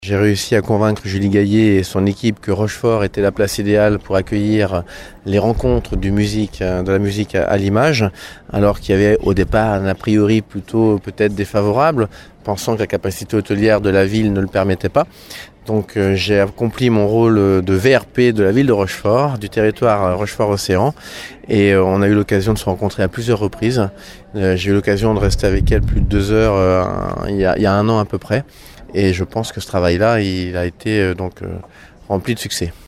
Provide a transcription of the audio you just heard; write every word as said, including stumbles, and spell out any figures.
J'ai réussi à convaincre Julie Gaillet et son équipe que Rochefort était la place idéale pour accueillir les rencontres du musique, de la musique à l'image, alors qu'il y avait au départ un a priori plutôt peut-être défavorable, pensant que la capacité hôtelière de la ville ne le permettait pas. Donc euh, j'ai accompli mon rôle de V R P de la ville de Rochefort, du territoire Rochefort-Océan, et euh, on a eu l'occasion de se rencontrer à plusieurs reprises. Euh, j'ai eu l'occasion de rester avec elle plus de deux heures euh, il, y a, il y a un an à peu près. Et je pense que ce travail-là, il a été euh, donc euh, rempli de succès.